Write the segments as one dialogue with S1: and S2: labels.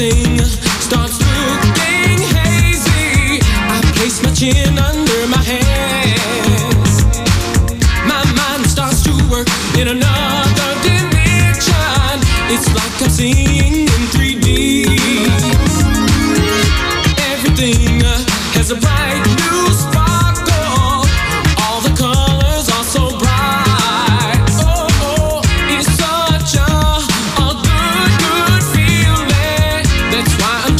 S1: everything starts looking hazy. I place my chin under my hands. My mind starts to work in another dimension. It's like I'm seeing in 3D. Everything has a bright new sparkle. All the colors are so bright. Oh, it's such a good feeling. That's why I'm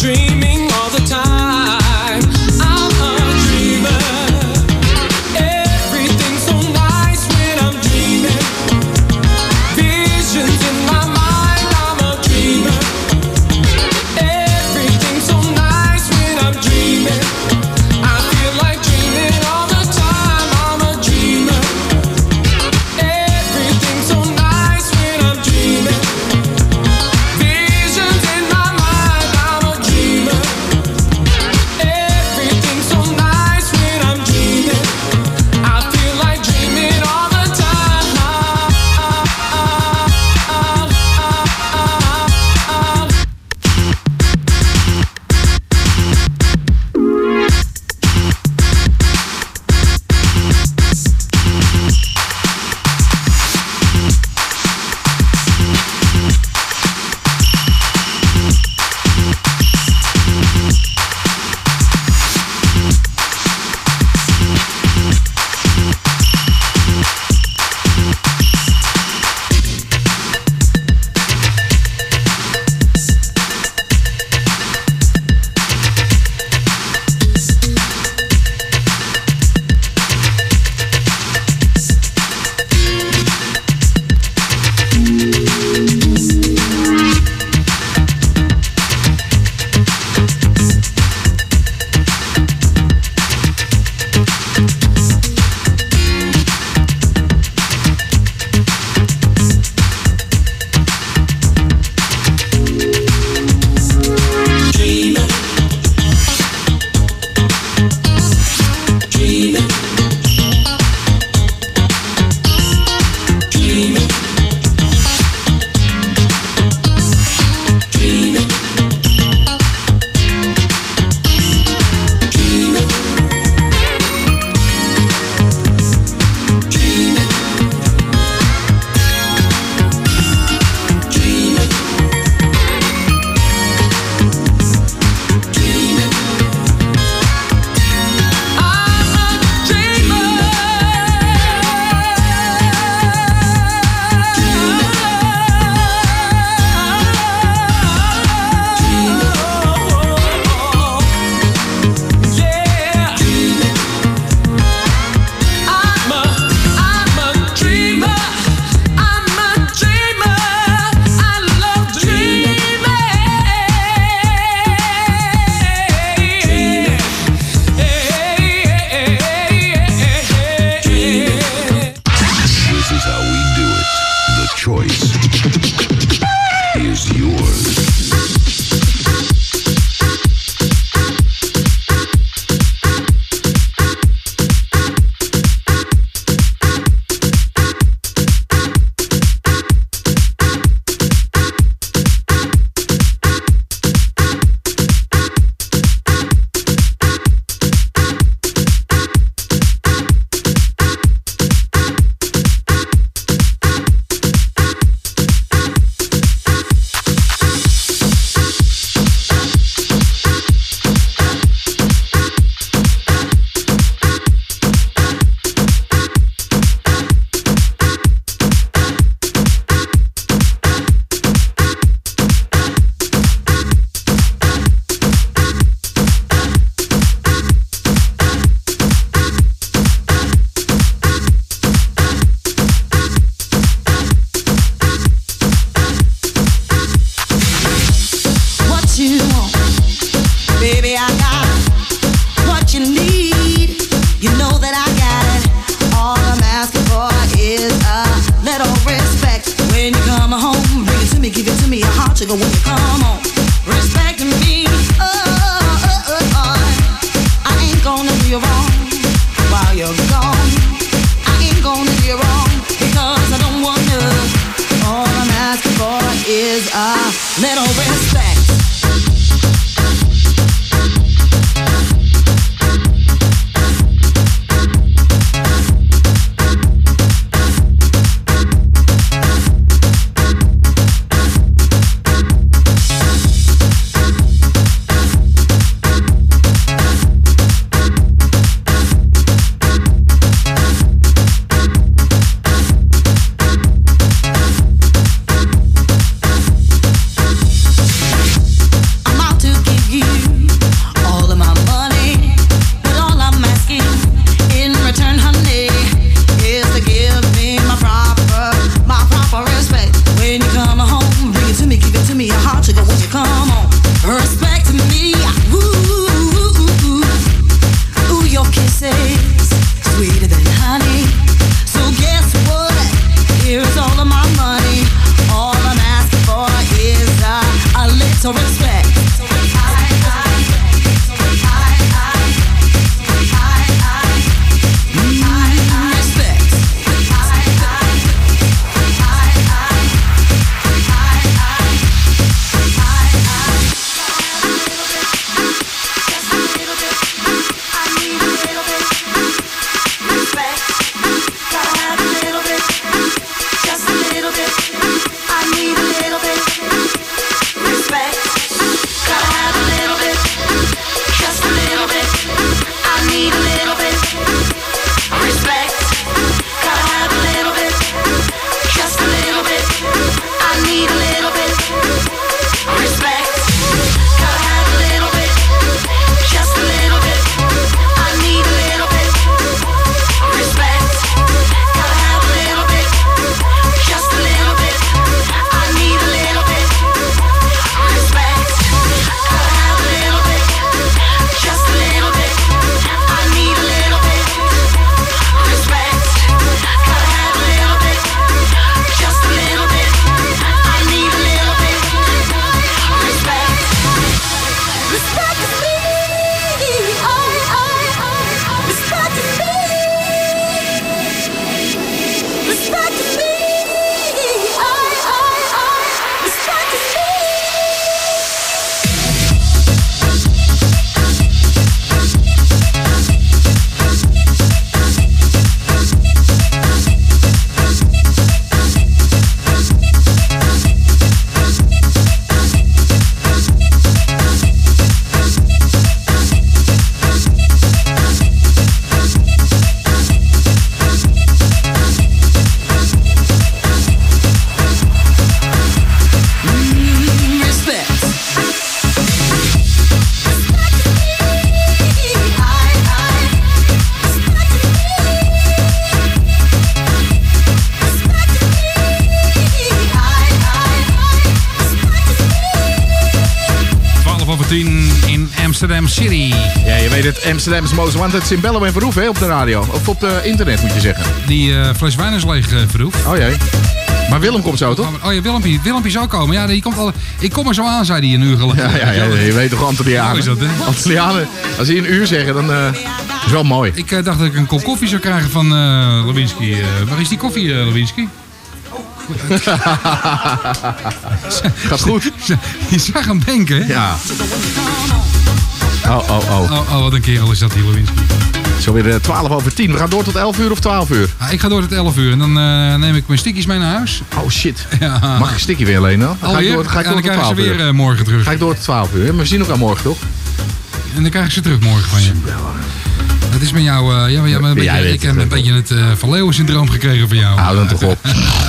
S2: 10 in Amsterdam City.
S3: Ja, je weet het. Amsterdam's Most Wanted is in Bello en Verhoef, hè, op de radio. Of op internet, moet je zeggen.
S2: Die fles wijn is leeg, Verhoef.
S3: Oh jee. Maar Willem komt zo, toch?
S2: Oh ja, Willempie zou komen. Ja, die komt al. Ik kom er zo aan, zei hij een uur geleden.
S3: Ja, je weet toch, Antillianen.
S2: Hoe is dat, hè?
S3: Antillianen, als die een uur zeggen, dan is wel mooi.
S2: Ik dacht dat ik een kop koffie zou krijgen van Lewinsky. Waar is die koffie, Lewinsky?
S3: Gaat goed.
S2: Je zag hem denken, hè?
S3: Ja. Oh,
S2: wat een kerel is dat, die Lewinsky.
S3: Zo weer 10:12. We gaan door tot 11 uur of 12 uur?
S2: Ik ga door tot 11 uur en dan neem ik mijn stickies mee naar huis.
S3: Oh shit.
S2: Ja.
S3: Mag ik een stickie weer lenen? Dan ga ik door tot 12 uur.
S2: Dan krijg ik ze weer morgen terug.
S3: Ga ik door tot 12 uur. Maar we zien elkaar morgen, toch?
S2: En dan krijg ik ze terug morgen van je. Dat is met jou... ik heb een beetje het Van Leeuwen-syndroom gekregen van jou.
S3: Hou dan toch op.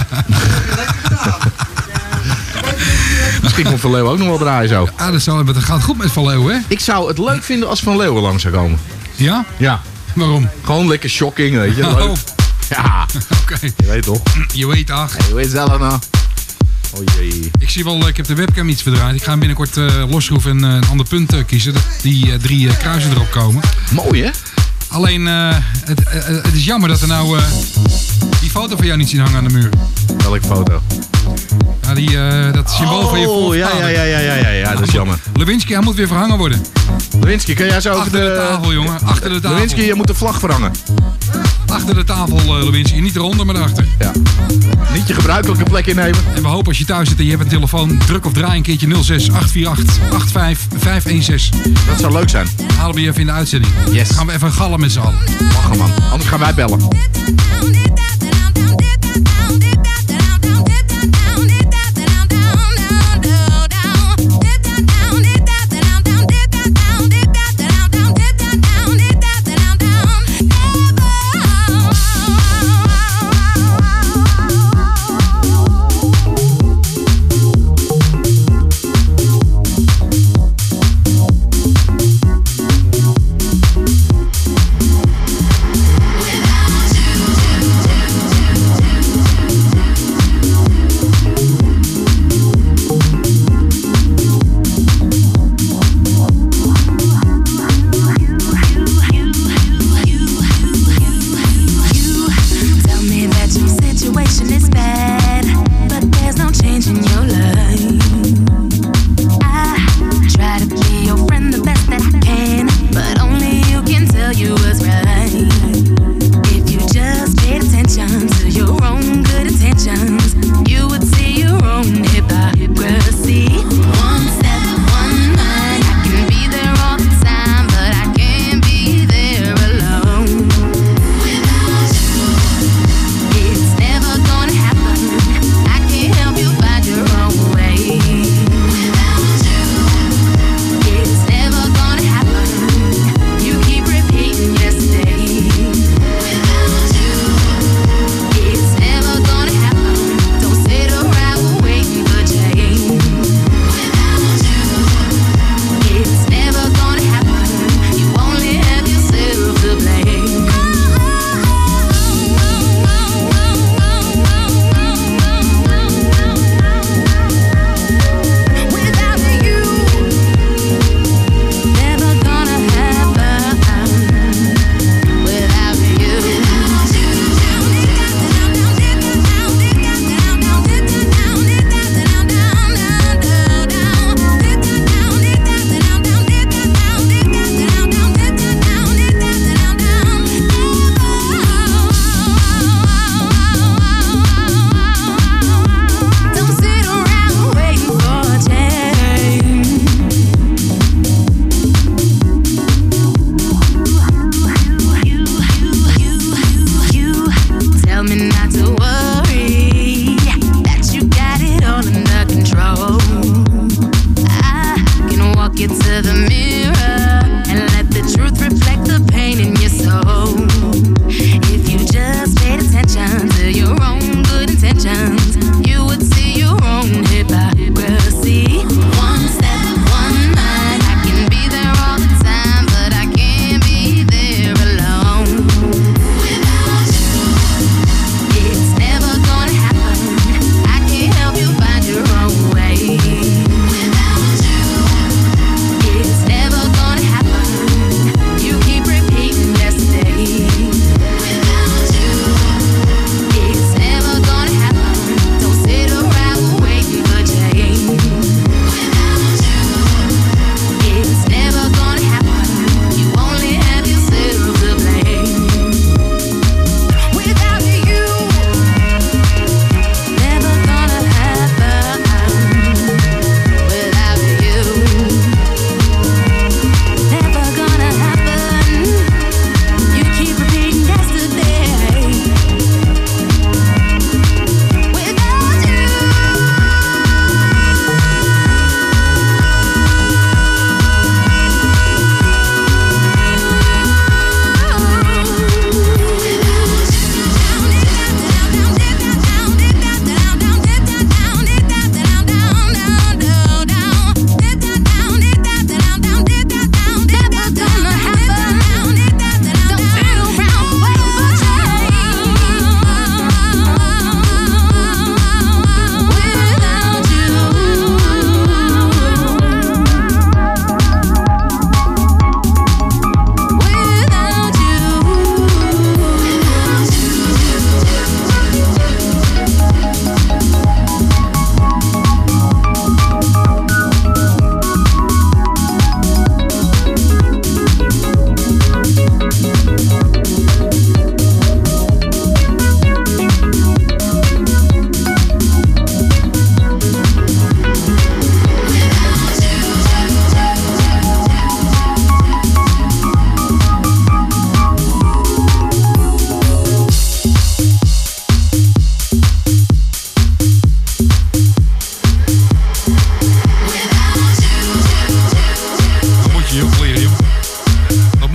S3: Misschien komt Van Leeuwen ook nog wel draaien zo.
S2: Dat gaat goed met Van Leeuwen, hè?
S3: Ik zou het leuk vinden als Van Leeuwen langs zou komen.
S2: Ja?
S3: Ja.
S2: Waarom?
S3: Gewoon lekker shocking, weet je. Leuk. Ja.
S2: Oké.
S3: Je weet toch?
S2: Je weet, ach.
S3: Je weet zelf nou. Oh jee.
S2: Ik heb de webcam iets verdraaid. Ik ga hem binnenkort losschroeven en een ander punt kiezen. Dat die 3 kruisen erop komen.
S3: Mooi, hè?
S2: Alleen, het is jammer dat er nou die foto van jou niet zien hangen aan de muur.
S3: Welke foto?
S2: Ja, dat symbool van je voorvader.
S3: Ja, dat is jammer.
S2: Lewinsky, hij moet weer verhangen worden.
S3: Lewinsky, kan jij zo
S2: achter de tafel, jongen. Achter de tafel.
S3: Lewinsky, je moet de vlag verhangen.
S2: Achter de tafel, Lewinsky. Niet eronder, maar erachter.
S3: Ja. Niet je gebruikelijke plek innemen.
S2: En we hopen als je thuis zit en je hebt een telefoon, druk of draai een keertje 06 848 85 516.
S3: Dat zou leuk zijn.
S2: Halen we je even in de uitzending.
S3: Yes.
S2: Dan gaan we even gallen met z'n allen.
S3: Lachen, man. Anders gaan wij bellen.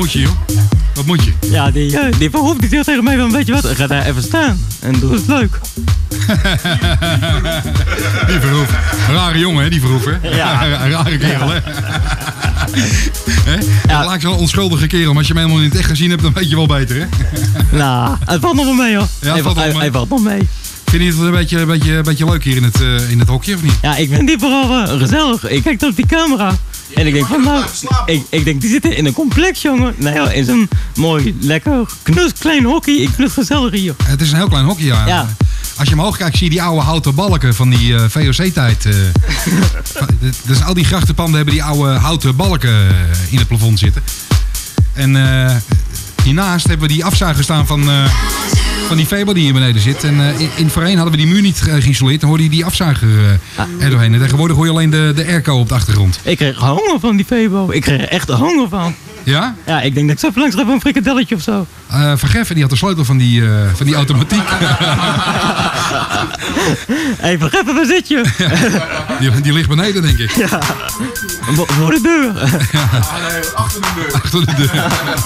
S2: moet je, joh? Wat moet je?
S4: Ja, die Verhoef die zegt tegen mij van, weet je wat, ga daar even staan. En doe het leuk.
S2: Die Verhoef. Rare jongen, hè, die Verhoef, hè?
S4: Ja.
S2: Rare kerel, hè? Ja. Lijkt wel een onschuldige kerel, maar als je hem helemaal in het echt gezien hebt, dan weet je wel beter, hè?
S4: Nou, het valt nog wel mee, hoor.
S2: Ja,
S4: hij valt nog mee.
S2: Vind je het een beetje leuk hier in het hokje, of niet?
S4: Ja, ik vind die vooral gezellig. Ik kijk op die camera. En ik denk van, nou, ik denk, die zitten in een complex, jongen. Nou ja, in zo'n mooi, lekker, knus klein hokje. Ik vind het gezellig hier.
S2: Het is een heel klein hokje, ja. Als je omhoog kijkt, zie je die oude houten balken van die VOC-tijd. Dus al die grachtenpanden hebben die oude houten balken in het plafond zitten. En hiernaast hebben we die afzuiger staan van die Febo die hier beneden zit. En in voorheen hadden we die muur niet geïsoleerd. Dan hoorde je die afzuiger er doorheen. En tegenwoordig hoor je alleen de airco op de achtergrond.
S4: Ik kreeg honger van die Febo. Ik kreeg er echt honger van.
S2: Ja?
S4: Ja, ik denk dat ik zo langs ga voor een frikadelletje of zo.
S2: Vergeffen, die had de sleutel van die automatiek.
S4: Hé, Vergeffen, waar zit je?
S2: Die ligt beneden, denk ik.
S4: Ja, voor de deur.
S2: Ja.
S3: Nee, achter de deur.
S2: Achter de deur.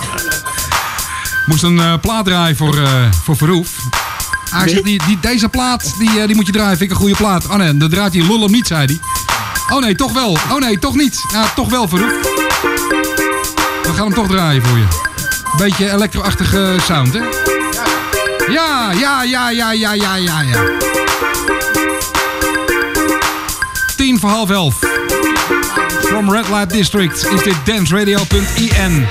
S2: Moest een plaat draaien voor Verhoef. Hij zegt, deze plaat die moet je draaien, vind ik een goede plaat. Oh nee, dan draait hij lul hem niet, zei hij. Oh nee, toch wel. Oh nee, toch niet. Ja, toch wel, Verhoef. We gaan hem toch draaien voor je. Beetje elektro-achtige sound, hè? Ja. 11:10. From Red Light District is dit danceradio.in.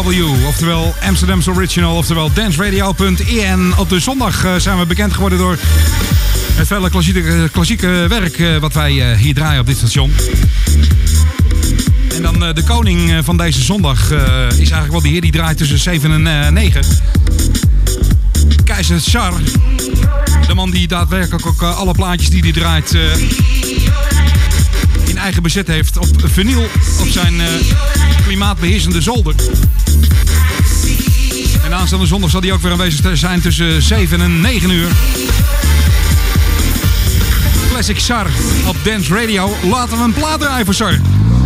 S2: ANW, oftewel Amsterdam's Original, oftewel danceradio.en. Op de zondag zijn we bekend geworden door het vele klassieke werk wat wij hier draaien op dit station. En dan de koning van deze zondag is eigenlijk wel die heer die draait tussen 7 en 9. Keizer Char. De man die daadwerkelijk ook alle plaatjes die hij draait in eigen bezit heeft op vinyl op zijn klimaatbeheersende zolder. En aanstaande zondag zal hij ook weer aanwezig zijn tussen 7 en 9 uur. Classic Char op Dance Radio. Laten we een plaat draaien voor Char.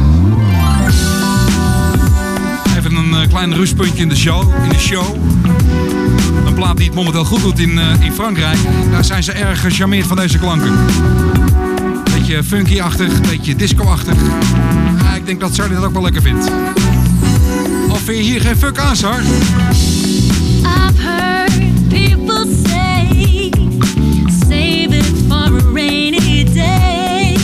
S2: Even een klein rustpuntje in de show. Een plaat die het momenteel goed doet in Frankrijk. Daar zijn ze erg gecharmeerd van deze klanken. Beetje funky-achtig, beetje disco-achtig. Ja, ik denk dat Charlie dat ook wel lekker vindt. Of vind je hier geen fuck aan, Sar?
S5: I've heard people say, save it for a rainy day.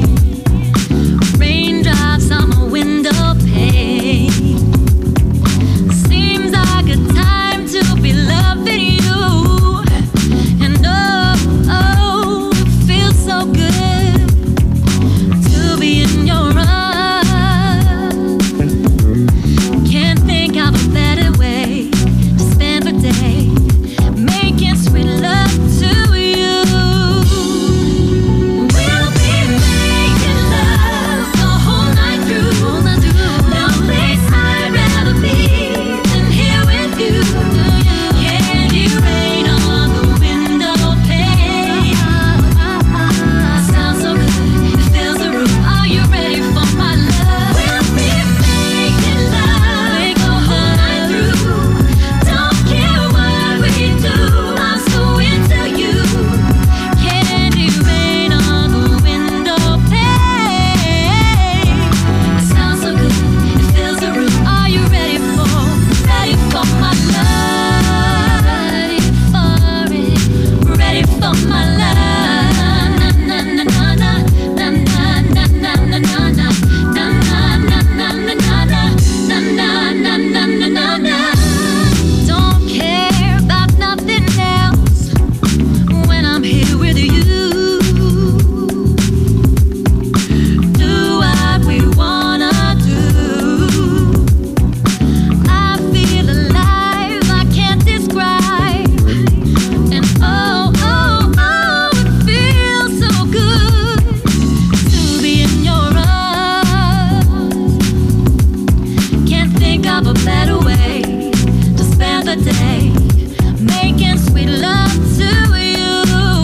S5: Raindrops on my window pane. Seems like a time to be loving you. And oh, it feels so good to be in your arms. Can't think of a better way to spend the day, making sweet love to you. We'll be making love the whole night through. No place I'd rather be than here with you. Candy rain on the window pane. Sounds so good, it fills the room. Are you ready for my love? We'll be making love the whole night through. Don't care what we do, I'm so into you. Candy rain on the window pane. It sounds so good, it fills the room. Are you ready for my love? Ready for my love. Na na na na na na na na na na na na na. Don't care about nothing else when I'm here with you. Do what we wanna do. I feel alive, I can't describe. And it feels so good to be in your arms. Can't think of a better way to spend the day, making sweet love to you.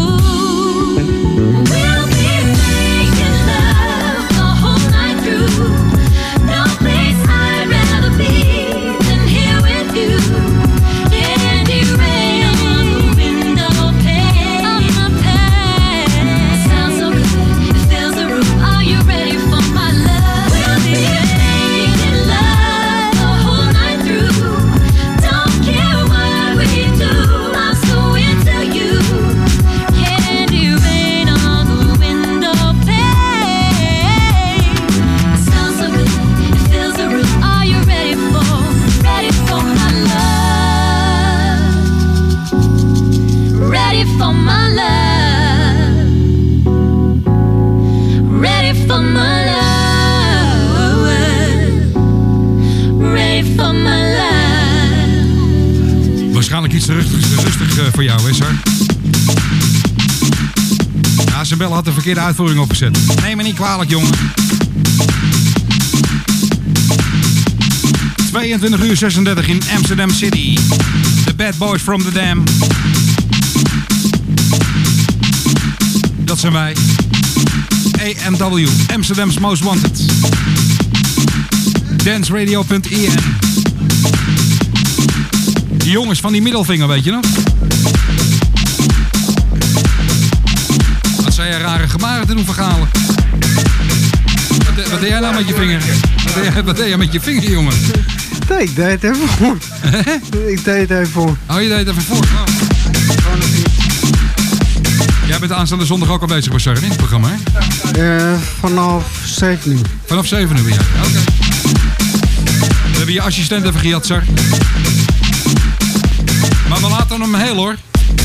S5: We'll be making love the whole night through. No place I'd rather be than here with you. Candy rain on the window pane. Sounds so good, it fills the room. Are you ready for my love? We'll be making love the whole night through. Don't care what we do, I'm so into you. Candy rain on the window pane. Sounds so good, it fills the room. Are you ready for my love? Ready for my love. Ready for my love. Ready for my love.
S2: Waarschijnlijk iets te rustig voor jou, hè, Sar? Ja, zijn bel had de verkeerde uitvoering opgezet. Neem me niet kwalijk, jongen. 22:36 in Amsterdam City. The Bad Boys from the Dam. Dat zijn wij. ANW, Amsterdam's Most Wanted. danceradio.en. Die jongens van die middelvinger, weet je nog? Wat zijn jij rare gebaren te doen, Vergalen? Wat deed jij nou met je vinger? Wat deed jij met je vinger, jongen?
S6: Nee, ik deed het even voor. Ik deed het even voor.
S2: Oh, je deed het even voor. Oh. Jij bent aanstaande zondag ook al bezig bij Sarre in het programma, hè?
S6: Vanaf 7 uur.
S2: Vanaf 7 uur, ja. Oké. hebben je assistent even gejat, Sar. Maar we laten hem heel, hoor.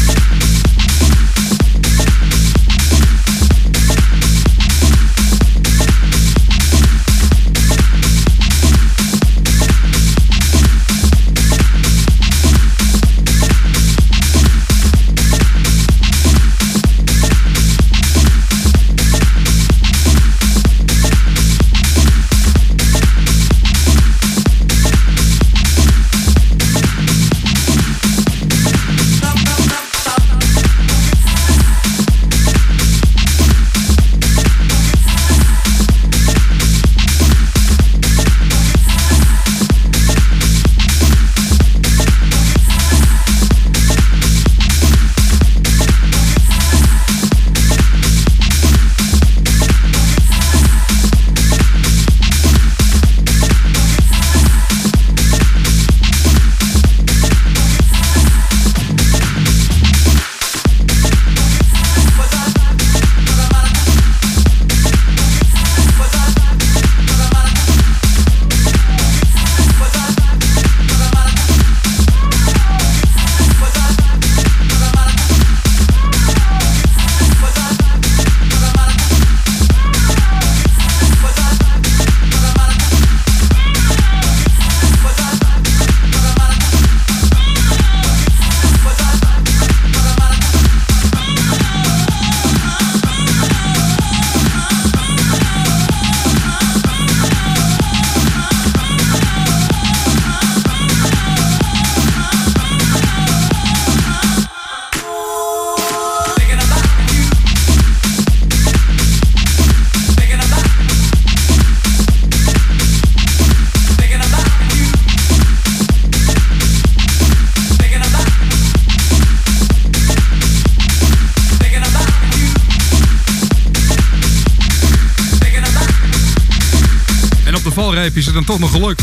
S2: Valreep is het dan toch nog gelukt.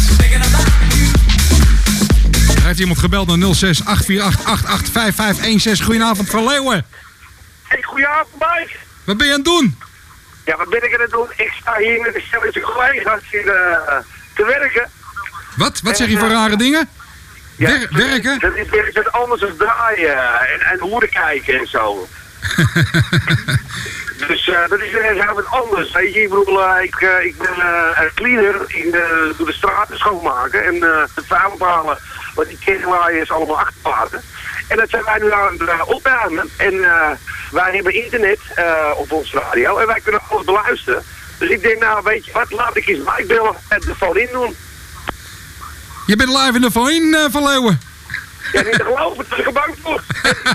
S2: Er heeft iemand gebeld naar 06 848 885516. Goedenavond, Van Leeuwen.
S7: Hey, goedenavond, Mike.
S2: Wat ben je aan het doen?
S7: Ja, wat ben ik aan het doen? Ik sta hier met een stelletje collega's te werken.
S2: Wat zeg je voor rare dingen?
S7: Ja,
S2: Werken?
S7: Dat is het anders dan draaien en hoeren kijken en zo. Dus dat is heel wat anders, weet je. Ik bedoel, ik ben cleaner, ik doe de straten schoonmaken en het vuil ophalen. Want die kernwaaiers allemaal achterlaten. En dat zijn wij nu aan het opruimen. En wij hebben internet op onze radio en wij kunnen alles beluisteren. Dus ik denk, nou weet je wat, laat ik eens Mike bellen en de phone in doen.
S2: Je bent live in de phone, Van Leeuwen.
S7: Ja, niet te geloven, het is gebouwd voor.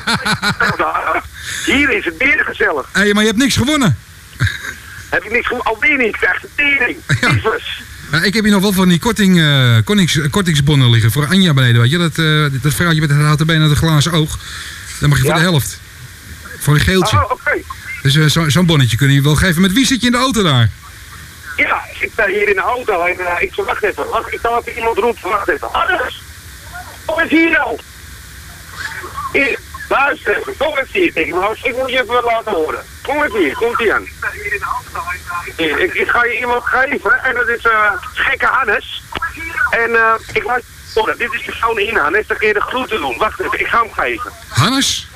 S7: Hier is het weer gezellig.
S2: Hé, maar je hebt niks gewonnen.
S7: Heb ik niks gewonnen? Alweer niet, ik krijg de tering. Tyfus.
S2: Ja, ik heb hier nog wel van die kortingsbonnen liggen voor Anja beneden, weet je. Dat vrouwtje met het houten been en het glazen oog. Dan mag je voor de helft. Voor een geeltje.
S7: Oh, oké.
S2: Dus zo'n bonnetje kun je wel geven. Met wie zit je in de auto daar?
S7: Ja, ik sta hier in de auto en ik zeg, wacht even. Ik kan even iemand roepen, wacht even. Anders! Kom eens hier nou! Hier, luister even, kom eens hier. Ik moet je even wat laten horen. Kom eens hier, komt ie aan. Hier, ik ga je iemand geven en dat is gekke Hannes. En ik laat je horen, dit is de zoon in Hannes, dan kun je de groeten doen. Wacht even, ik ga hem geven.
S2: Hannes?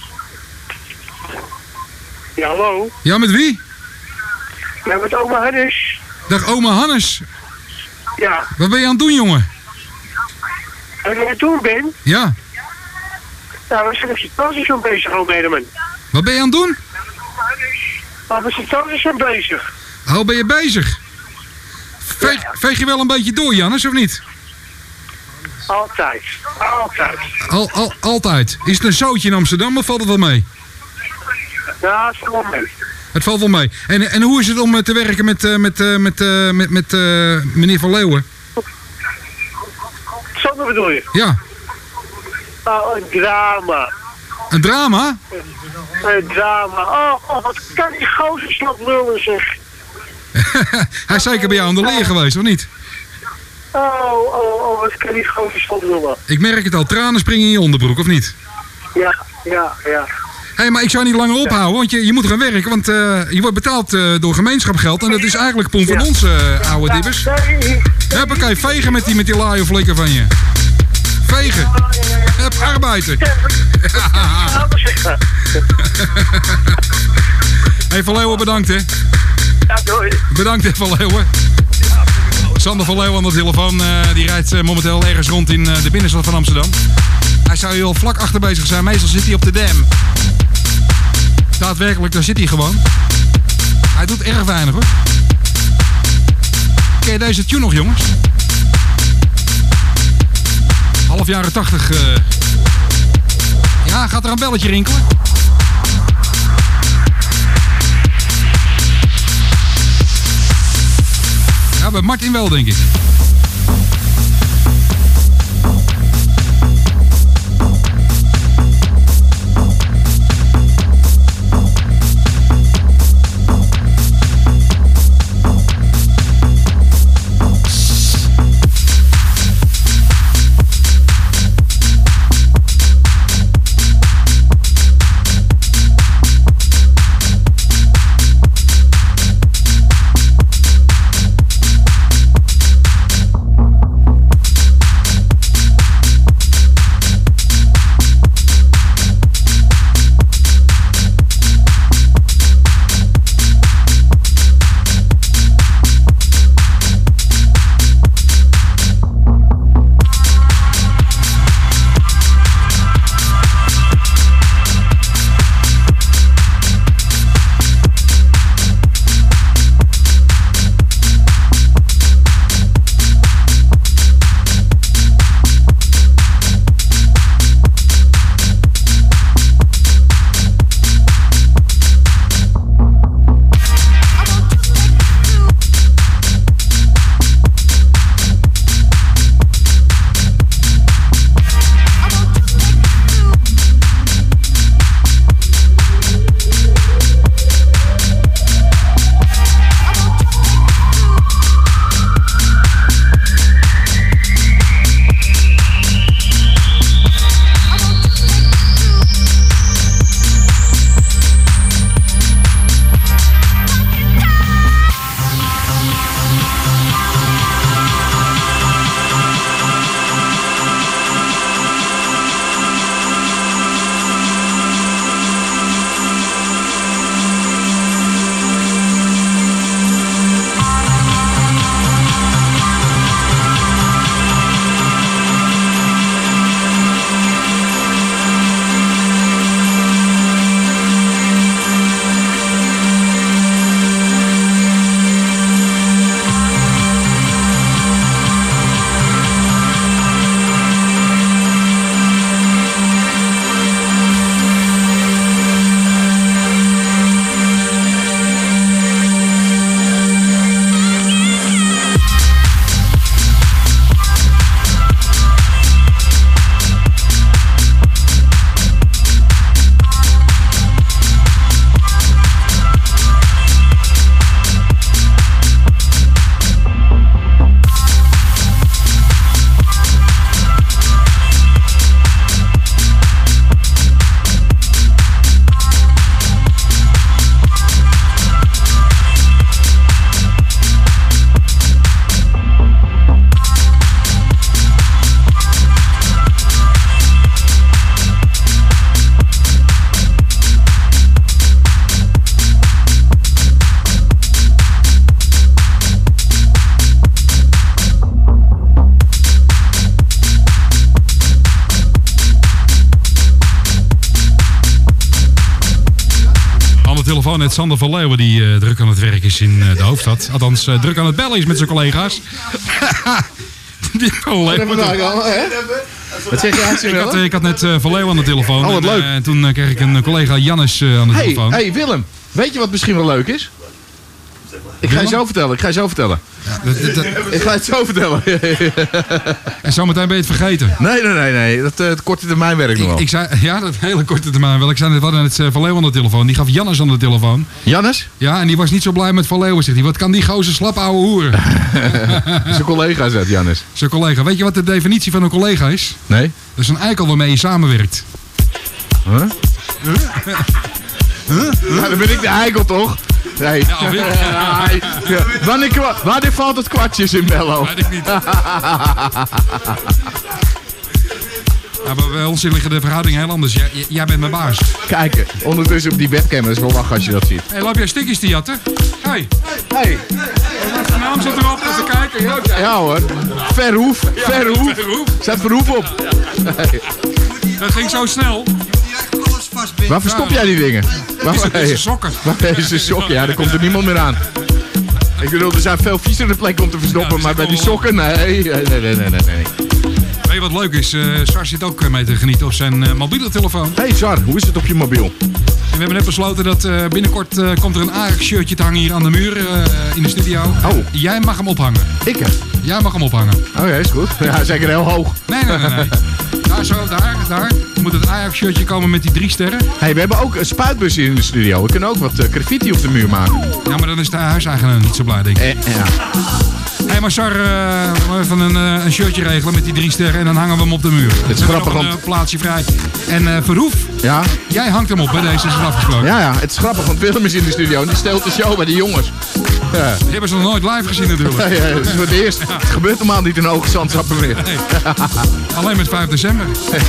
S7: Ja, hallo?
S2: Ja, met wie?
S7: Ja, met oma Hannes.
S2: Dag oma Hannes.
S7: Ja.
S2: Wat ben je aan het doen, jongen?
S7: En ik aan het doen ben?
S2: Ja.
S7: Nou, we zijn op het tankstation bezig, Almedeman.
S2: Wat ben je aan het doen?
S7: Maar we zijn op het tankstation bezig.
S2: Oh, ben je bezig? Veeg je wel een beetje door, Jannes, of niet?
S7: Altijd. Altijd.
S2: Altijd. Is het een zootje in Amsterdam of valt het wel mee?
S7: Ja, het valt mee.
S2: Het valt wel mee. En hoe is het om te werken met meneer Van Leeuwen?
S7: Zo bedoel je?
S2: Ja.
S7: Oh, een drama.
S2: Een drama?
S7: Een drama. Oh, wat kan die gozer slap lullen, zeg.
S2: Hij is zeker bij jou aan de leer geweest, of niet?
S7: Oh, wat kan die gozer slap lullen.
S2: Ik merk het al, tranen springen in je onderbroek, of niet?
S7: Ja.
S2: Hé, maar ik zou niet langer ophouden, want je moet gaan werken. Want je wordt betaald door gemeenschapsgeld. En dat is eigenlijk poen van ons, oude dibbers. Huppakee, vegen met die laaien van je. Vegen. Hup, arbeiden. Hé, Van Leeuwen, bedankt, hè.
S7: Ja, doei.
S2: Bedankt, hè, Van Leeuwen. Sander van Leeuwen aan de telefoon. Die rijdt momenteel ergens rond in de binnenstad van Amsterdam. Hij zou hier al vlak achter bezig zijn. Meestal zit hij op de Dam. Daadwerkelijk, daar zit hij gewoon. Hij doet erg weinig, hoor. Ken je deze tune nog, jongens? Half jaren 80. Ja, gaat er een belletje rinkelen? Ja, bij Martin wel, denk ik. telefoon net Sander van Leeuwen die druk aan het werk is in de hoofdstad. Althans, druk aan het bellen is met zijn collega's. Die Van Leeuwen.
S3: Wat zeg je?
S2: Ik had net Van Leeuwen aan de telefoon.
S3: Oh, wat leuk.
S2: En toen kreeg ik een collega Jannes aan de telefoon.
S3: Hey Willem, weet je wat misschien wel leuk is? Ik ga je zo vertellen.
S2: Ja,
S3: Ik ga het zo vertellen.
S2: en zometeen ben je het vergeten.
S3: Nee. Dat korte termijn werk nog wel.
S2: Ik zei, ja, dat hele korte termijn wel. Ik zei net, we hadden net Van Leeuwen aan de telefoon. Die gaf Jannes aan de telefoon.
S3: Jannes?
S2: Ja, en die was niet zo blij met Van Leeuwen. Zegt hij, wat kan die gozer slap ouwe hoeren?
S3: Zijn collega zegt Jannes.
S2: Zijn collega. Weet je wat de definitie van een collega is?
S3: Nee?
S2: Dat is een eikel waarmee je samenwerkt.
S3: Huh? Ja, dan ben ik de eikel toch? Nee.
S2: Ja, weer.
S3: Ja. Wanneer valt het kwartjes in Bello?
S2: Weet ik niet. Ja, maar bij ons liggen de verhoudingen heel anders. Jij bent mijn baas.
S3: Kijk, ondertussen op die webcam, dat is wel lachen als je dat ziet.
S2: Hé, loop jij stikjes te jatten? Hey,
S3: Hey.
S2: de naam zit erop, even kijken.
S3: Ja hoor. Verhoef.
S2: Verhoef.
S3: Zet Verhoef op.
S2: Dat ging zo snel.
S3: Waar verstop jij die dingen?
S2: Dit is een sokken.
S3: Waar is de sokken? Ja, daar komt er niemand meer aan. Ik bedoel, er zijn veel viezere plekken om te verstoppen,
S2: Ja,
S3: maar bij die
S2: wel-
S3: sokken, nee.
S2: Weet je wat leuk is? Sar zit ook mee te genieten op zijn mobiele telefoon.
S3: Hey Sar, hoe is het op je mobiel?
S2: We hebben net besloten dat binnenkort komt er een Ajax-shirtje te hangen hier aan de muur in de studio.
S3: Oh.
S2: Jij mag hem ophangen.
S3: Ik?
S2: Jij mag hem ophangen.
S3: Oké, is goed. Ja, zeker heel hoog.
S2: Nee. Daar zo, daar. Moet het Ajax-shirtje komen met die 3 sterren.
S3: Hey, we hebben ook een spuitbus in de studio. We kunnen ook wat graffiti op de muur maken.
S2: Ja, maar dan is de huiseigenaar niet zo blij, denk ik.
S3: Ja.
S2: Hé, maar Sar, even een shirtje regelen met die 3 sterren en dan hangen we hem op de muur. Het
S3: is grappig,
S2: Een
S3: want-
S2: plaatsje vrij. En Verhoef,
S3: Ja?
S2: jij hangt hem op, hè? Deze is afgesproken.
S3: Ja, het is grappig, want Willem is in de studio en die steelt de show bij die jongens. Ja.
S2: Die hebben ze nog nooit live gezien natuurlijk.
S3: Ja, dat is voor het eerst. Het gebeurt normaal niet in Hoge Zandsappen meer.
S2: Alleen met 5 december.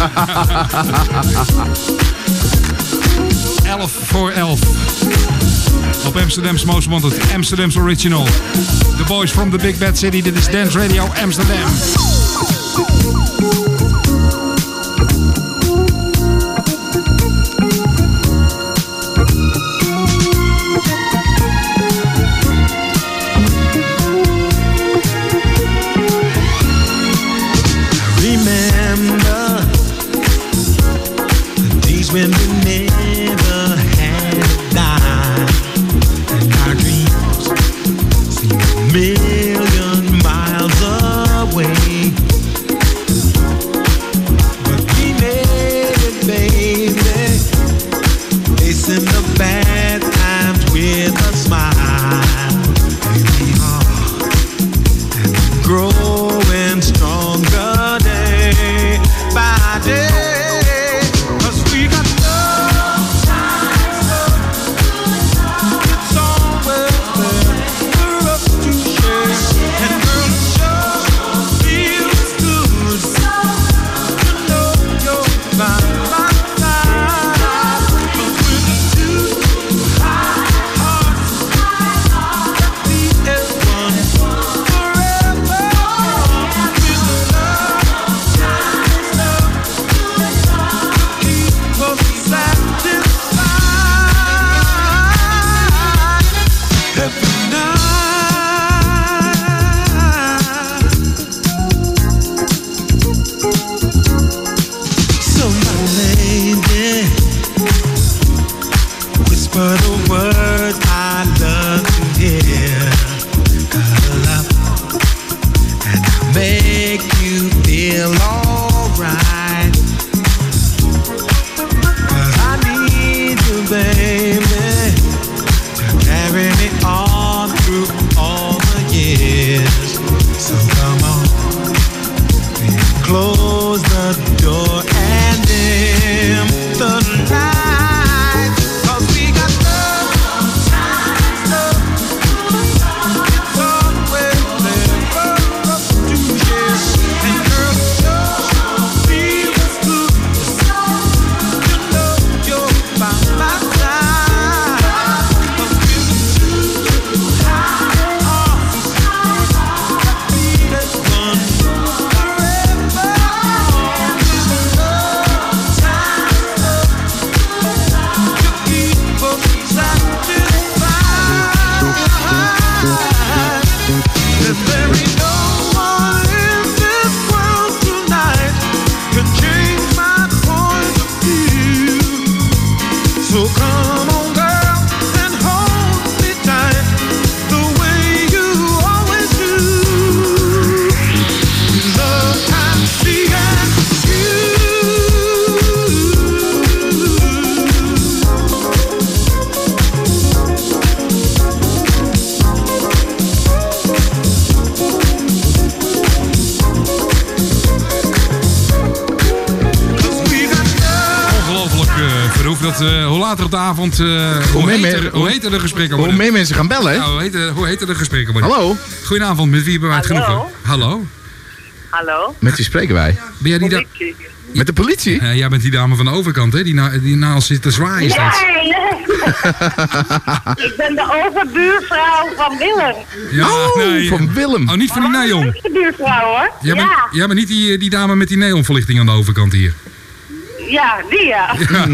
S2: 11 voor 11. Op Amsterdam's Most Wanted, Amsterdam's Original. The Boys from the Big Bad City, dit is Dance Radio Amsterdam.
S8: Remember the days when we never had a dime, and our dreams seemed a million miles away.
S2: hoe later op de avond, hoe heter de gesprekken
S3: Hoe
S2: worden.
S3: meer mensen gaan bellen, hè?
S2: Ja, hoe heter de gesprekken worden.
S3: Hallo?
S2: Goedenavond, met wie hebben wij het
S9: Hallo?
S2: genoegen? Hallo?
S9: Hallo?
S3: Met wie spreken wij?
S2: Ben jij die
S9: Politie.
S3: Met de politie?
S2: jij bent die dame van de overkant, hè? Die naast zit te zwaaien. Is dat?
S9: Nee. Ik ben de overbuurvrouw van Willem.
S2: Ja,
S3: van Willem.
S2: Oh, niet van die neon.
S9: Ik ben de buurvrouw hoor.
S2: Jij bent niet die dame met die neonverlichting aan de overkant hier.
S9: Ja, die ja.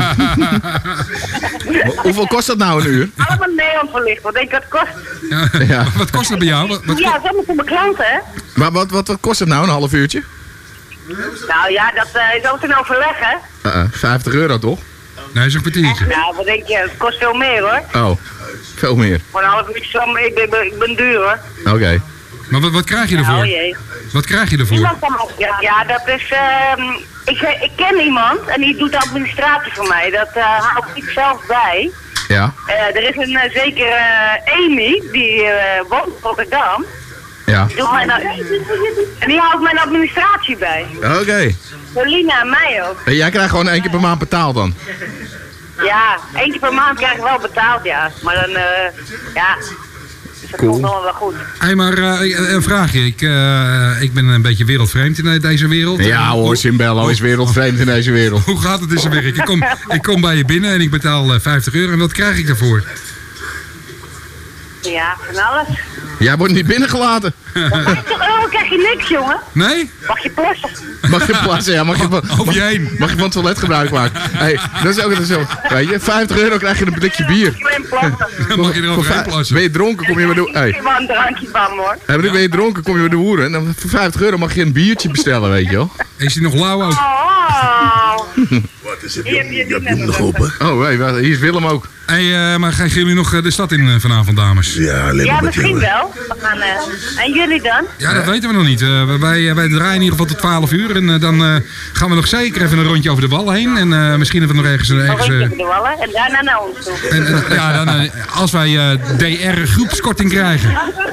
S3: Hoeveel kost dat nou een uur?
S9: Allemaal neonverlicht, wat denk ik dat kost?
S3: Ja.
S2: Wat kost dat bij jou?
S9: Ja, dat is voor mijn klanten hè.
S3: Maar wat kost het nou, een half uurtje?
S9: Nou ja, dat is ook een overleg hè.
S3: 50 euro toch?
S2: Nee, zo'n kwartiertje.
S9: Nou, wat denk je, het kost veel meer hoor.
S3: Oh, veel meer.
S9: Voor een half uurtje, ik ben duur hoor.
S3: Oké.
S2: Maar wat krijg je ervoor?
S9: Oh jee.
S2: Wat krijg je ervoor?
S9: Iemand van ja, dat is, ik ken iemand en die doet de administratie voor mij. Dat hou ik zelf bij.
S3: Ja.
S9: Er is een zekere Amy, die woont in Rotterdam.
S3: Ja.
S9: Die doet en die houdt mijn administratie bij.
S3: Oké.
S9: Voor Lina en mij ook.
S3: En jij krijgt gewoon 1 keer per maand betaald dan?
S9: Ja, 1 keer per maand krijg ik wel betaald, ja. Maar dan, ja... Dus dat komt wel goed.
S2: Hey, maar een vraagje. Ik ben een beetje wereldvreemd in deze wereld.
S3: Ja hoor, Simbello is wereldvreemd in deze wereld.
S2: Hoe gaat het in zijn werk? Ik kom bij je binnen en ik betaal 50 euro. En wat krijg ik daarvoor?
S9: Ja, van alles.
S3: Jij wordt niet binnengelaten.
S9: €50 krijg je niks, jongen.
S2: Nee?
S9: Mag je plassen?
S3: Mag je plaatsen, ja. Mag je van het toilet gebruik maken. Hey, dat is ook zo. Weet je, 50 euro krijg je een blikje bier.
S2: Dan mag je er overheen plassen.
S3: Ben je dronken, kom je met de... Hey.
S9: Ik heb een drankje van, hoor.
S3: Ben je dronken, kom je met de hoeren. En dan voor 50 euro mag je een biertje bestellen, weet je wel.
S2: Is die nog lauw ook?
S9: Oh.
S10: Wat is het? Je hebt hem nog open.
S3: Oh, hey, hier is Willem ook.
S2: Hey, maar gaan jullie nog de stad in vanavond, dames?
S10: Ja, alleen
S9: Ja,
S10: maar met
S9: misschien
S10: jou.
S9: wel. We gaan, en jullie dan?
S2: Ja, dat weten we nog niet. Wij draaien in ieder geval tot 12 uur. En dan gaan we nog zeker even een rondje over de wal heen. En misschien even nog ergens...
S9: Een rondje over de wallen en daarna naar ons toe.
S2: ja, dan, als wij DR-groepskorting krijgen.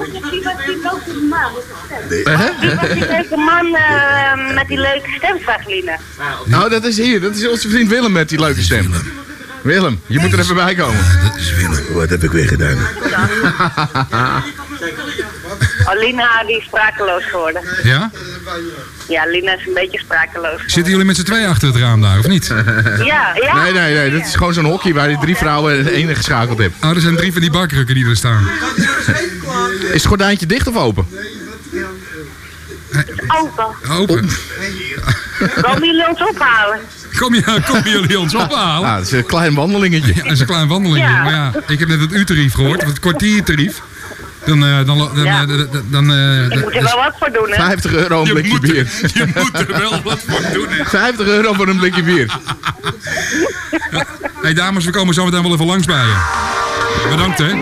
S9: Wie was die leuke man met die leuke stem, Lina?
S3: Nou, dat is hier. Dat is onze vriend Willem met die leuke stem. Willem, je moet er even bij komen.
S10: Dat is Willem. Wat heb ik weer gedaan?
S9: Oh, Lina, die is sprakeloos geworden.
S2: Ja?
S9: Ja, Lina is een beetje sprakeloos.
S2: Zitten jullie met z'n tweeën achter het raam daar, of niet?
S9: Ja.
S3: Nee. Dat is gewoon zo'n hokje waar je 3 vrouwen en 1 geschakeld hebt.
S2: Oh, er zijn 3 van die bakrukken die er staan.
S3: Is het gordijntje dicht of open?
S9: Open.
S2: Open.
S9: Komen jullie ons ophalen?
S2: Komen jullie ons ophalen?
S3: Ah, dat is een klein wandelingetje.
S2: Ja, dat is een klein wandelingetje.
S9: Ja.
S2: Maar ja, ik heb net het uurtarief gehoord, of het kwartiertarief. Dan
S9: Ik moet er wel wat voor doen, hè?
S3: 50 euro een blikje bier.
S2: Je moet er wel wat voor doen, hè.
S3: 50 euro voor een blikje bier.
S2: Hey dames, we komen zo meteen wel even langs bij je. Bedankt, hè.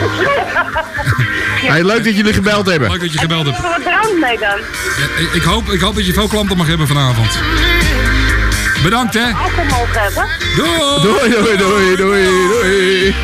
S3: Hey, leuk dat jullie gebeld hebben.
S2: Leuk dat je gebeld hebt.
S9: Wat drank mee dan?
S2: Ja, ik hoop dat je veel klanten mag hebben vanavond. Bedankt, hè.
S9: Alcohol mogen hebben.
S3: Doei.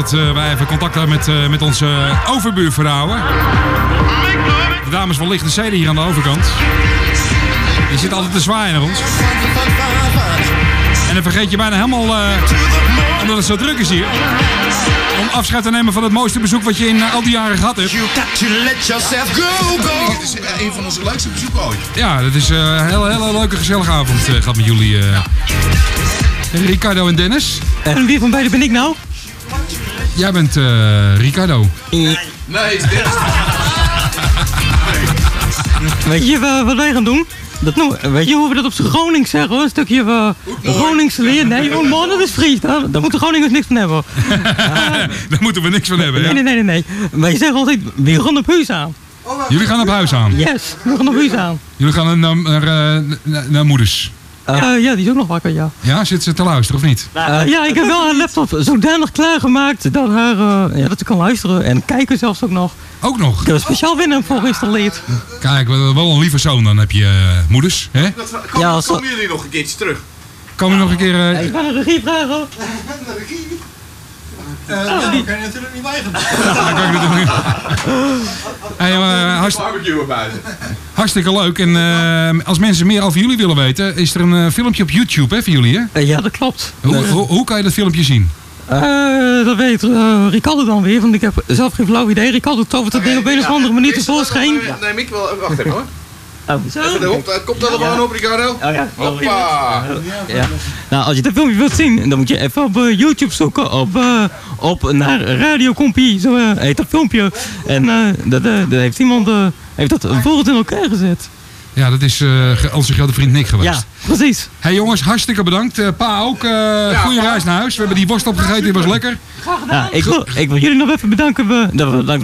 S2: dat wij even contact hebben met onze overbuurvrouwen. De dames van Lichte Zeden hier aan de overkant. Die zitten altijd te zwaaien naar ons. En dan vergeet je bijna helemaal, omdat het zo druk is hier, om afscheid te nemen van het mooiste bezoek wat je in al die jaren gehad hebt.
S3: Dit is een van onze leukste bezoeken ooit.
S2: Ja, dat is een hele leuke gezellige avond gehad met jullie. Ricardo en Dennis.
S4: En wie van beiden ben ik nou?
S2: Jij bent Ricardo.
S3: Nee, is Dennis.
S4: Weet je wat wij gaan doen? Weet je hoe we dat op z'n Gronings zeggen hoor? Een stukje Groningse leer. Nee, oh man, dat is Fries. Daar moeten Groningers niks van hebben.
S2: Daar moeten we niks van hebben, ja?
S4: Nee. Wij zeggen altijd, we gaan op huis aan.
S2: Jullie gaan op huis aan?
S4: Yes, we gaan op huis aan.
S2: Jullie gaan naar moeders?
S4: Ja, die is ook nog wakker, ja.
S2: Ja, zit ze te luisteren of niet?
S4: Ja, ik heb wel haar laptop zodanig klaargemaakt dat, dat ze kan luisteren en kijken zelfs ook nog.
S2: Ook nog?
S4: Ik heb een speciaal Winamp voor geïnstalleerd.
S2: Kijk, wel een lieve zoon dan heb je moeders, hè?
S3: Komen jullie nog een keertje terug?
S2: Komen we nog een keer...
S4: Ik ga een regie vragen.
S6: De regie? Dat kan je natuurlijk niet weigeren.
S2: Dat kan ik natuurlijk niet. Hey, hartstikke leuk. En als mensen meer over jullie willen weten, is er een filmpje op YouTube hè, van jullie, hè?
S4: Ja, dat klopt.
S2: Hoe kan je dat filmpje zien?
S4: Dat weet Ricardo dan weer, want ik heb zelf geen flauw idee. Ricardo tovert dat ding op een of andere manier tevoorschijn.
S3: Neem ik wel. Wacht even hoor.
S4: Zo.
S3: Komt dat gewoon op, Ricardo?
S4: Oh ja.
S3: Hoppa.
S4: Ja. Nou, als je dat filmpje wilt zien, dan moet je even op YouTube zoeken op naar Radio Compie. Zo heet dat filmpje. En dat heeft iemand heeft dat volgens in elkaar gezet.
S2: Ja, dat is onze grote vriend Nick geweest.
S4: Ja, precies.
S2: Hey jongens, hartstikke bedankt. Pa ook. Goeie reis naar huis. We hebben die worst opgegeten, die was lekker.
S4: Ja, ik wil jullie nog even bedanken.